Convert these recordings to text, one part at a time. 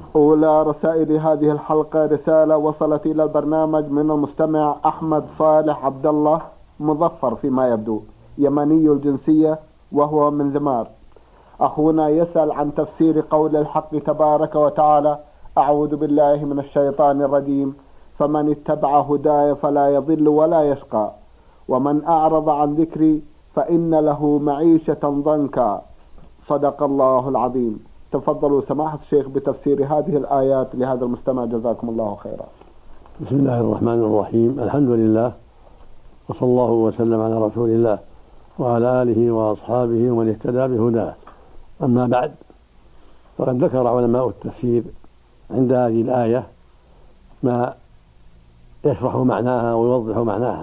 أولى رسائل هذه الحلقة رسالة وصلت إلى البرنامج من المستمع أحمد صالح عبد الله مظفر فيما يبدو، يمني الجنسية وهو من ذمار. أخونا يسأل عن تفسير قول الحق تبارك وتعالى: أعوذ بالله من الشيطان الرجيم، فمن اتبع هداي فلا يضل ولا يشقى، ومن أعرض عن ذكري فإن له معيشة ضنكا. صدق الله العظيم. تفضلوا سماحة الشيخ بتفسير هذه الآيات لهذا المستمع، جزاكم الله خيرا. بسم الله الرحمن الرحيم، الحمد لله، وصلى الله وسلم على رسول الله وعلى آله وأصحابه ومن اهتدى بهداه. أما بعد، فقد ذكر علماء التفسير عند هذه الآية ما يشرح معناها ويوضح معناها.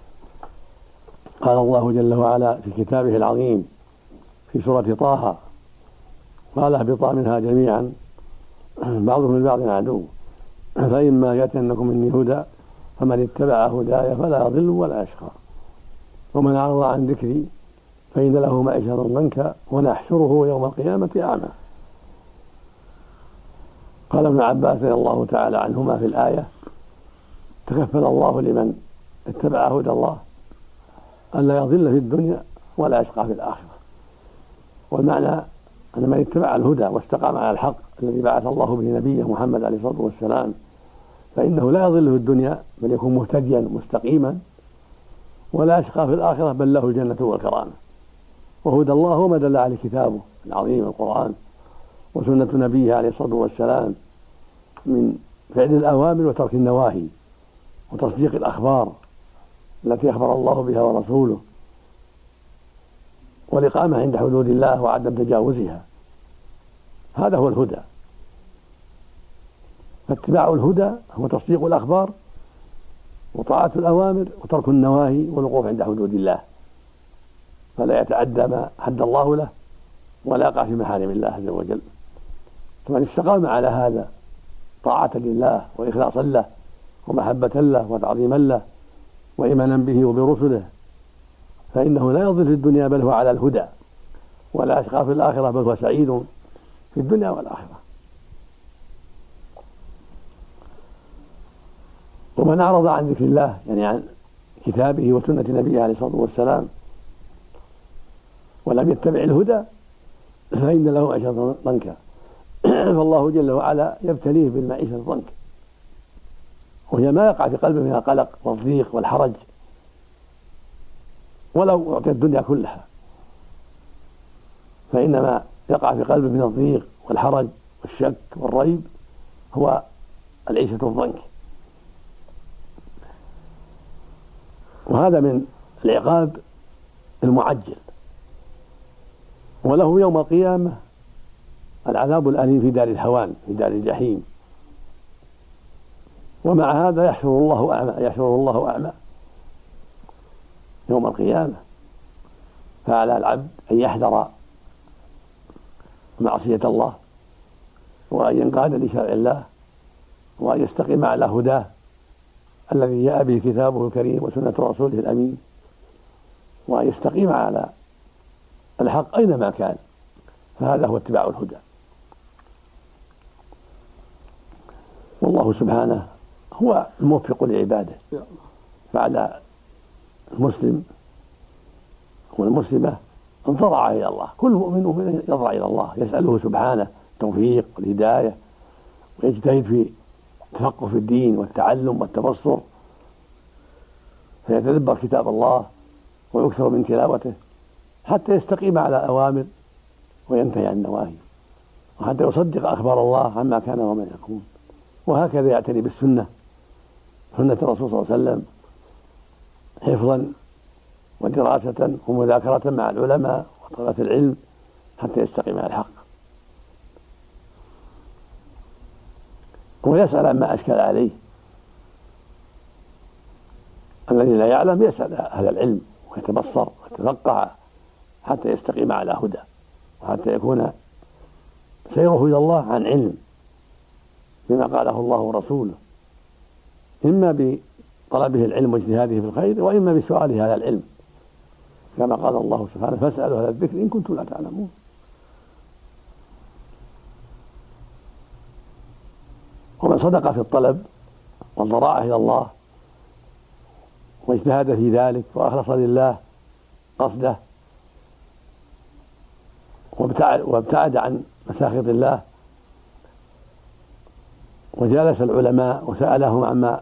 قال الله جل وعلا في كتابه العظيم في سورة طه: قال اهبطا منها جميعا بعضهم لبعض عدو فإما يأتينكم مني هدى فمن اتبع هداي فلا يضل ولا يشقى ومن أعرض عن ذكري فإن له معيشة ضنكا ونحشره يوم القيامة أعمى. قال ابن عباس رضي الله تعالى عنهما في الآية: تكفل الله لمن اتبع هدى الله ألا يضل في الدنيا ولا يشقى في الآخرة. والمعنى أن من اتبع الهدى واستقام على الحق الذي بعث الله به نبيه محمد عليه الصلاة والسلام فإنه لا يضل في الدنيا بل يكون مهتديا مستقيما، ولا يشقى في الآخرة بل له الجنة والكرامة. وهدى الله هو ما دل عليه كتابه العظيم القرآن وسنة نبيه عليه الصلاة والسلام من فعل الأوامر وترك النواهي وتصديق الأخبار التي أخبر الله بها ورسوله، والإقامة عند حدود الله وعدم تجاوزها. هذا هو الهدى. فاتباع الهدى هو تصديق الأخبار وطاعة الأوامر وترك النواهي والوقوف عند حدود الله، فلا يتعدى ما حد الله له ولا يقع في محارم الله عز وجل. فمن استقام على هذا طاعة لله وإخلاصا له ومحبة له وتعظيما له وإيمانا به وبرسله فإنه لا يضل في الدنيا بل هو على الهدى، ولا يشقى في الآخرة بل هو سعيد في الدنيا والآخرة. ومن أعرض عن ذكر الله يعني عن كتابه وسنة نبيه عليه الصلاة والسلام ولم يتبع الهدى فإن له معيشة ضنكا. فالله جل وعلا يبتليه بالمعيشة الضنك، وهي ما يقع في قلبه من القلق والضيق والحرج ولو أعطي الدنيا كلها، فإنما يقع في قلبه من الضيق والحرج والشك والريب هو العيشة الضنك. وهذا من العقاب المعجل، وله يوم القيامة العذاب الأليم في دار الهوان في دار الجحيم. ومع هذا يحشر الله أعمى يوم القيامة. فعلى العبد أن يحذر معصية الله وأن ينقاد لشرع الله وأن يستقيم على هداه الذي جاء به كتابه الكريم وسنة رسوله الأمين، وأن يستقيم على الحق أينما كان، فهذا هو اتباع الهدى. والله سبحانه هو الموفق لعباده، فعلى المسلم والمسلمة أن تضرع إلى الله. كل مؤمن ومؤمن يضرع إلى الله يسأله سبحانه التوفيق والهداية، ويجتهد في التفقه في الدين والتعلم والتبصر، فيتدبر كتاب الله ويكثر من تلاوته حتى يستقيم على الأوامر وينتهي عن النواهي، وحتى يصدق أخبار الله عما كان وما يكون. وهكذا يعتني بالسنة، سنة الرسول صلى الله عليه وسلم، حفظا ودراسة ومذاكرة مع العلماء وطلبة العلم حتى يستقيم على الحق، ويسأل عما أشكل عليه. الذي لا يعلم يسأل أهل العلم ويتبصر ويتفقه حتى يستقيم على هدى، وحتى يكون سيره إلى الله عن علم بما قاله الله ورسوله، إما بطلبه العلم واجتهاده في الخير، وإما بسؤاله هذا العلم، كما قال الله سبحانه: فاسألوا أهل الذكر إن كنتم لا تعلمون. ومن صدق في الطلب والضراعة إلى الله واجتهد في ذلك وأخلص لله قصده وابتعد عن مساخط الله وجالس العلماء وسألهم عما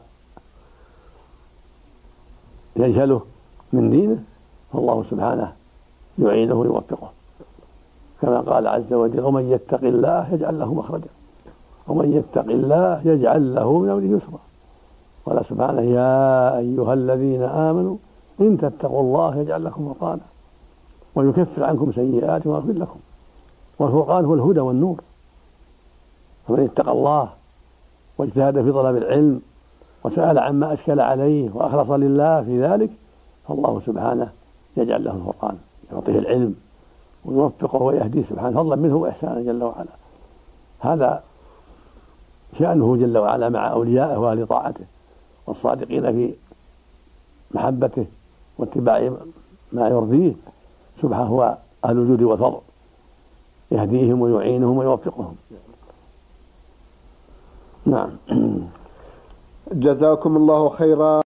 يجهله من دينه، فالله سبحانه يعينه ويوفقه، كما قال عز وجل: ومن يتق الله يجعل له مخرجا ومن يتق الله يجعل له من أمره يسرا. قال سبحانه: يا أيها الذين آمنوا إن تتقوا الله يجعل لكم فرقانا ويكفر عنكم سيئاتكم ويغفر لكم. والفرقان هو الهدى والنور، فمن اتقى الله واجتهد في طلب العلم وسأل عما أشكل عليه وأخلص لله في ذلك، فالله سبحانه يجعل له الفرقان، يعطيه العلم ويوفقه ويهديه سبحانه فضلا منه وإحسانا جل وعلا. هذا شأنه جل وعلا مع أوليائه وأهل طاعته والصادقين في محبته واتباع ما يرضيه سبحانه. هو أهل الجود والفضل، يهديهم ويعينهم ويوفقهم. نعم. جزاكم الله خيرا.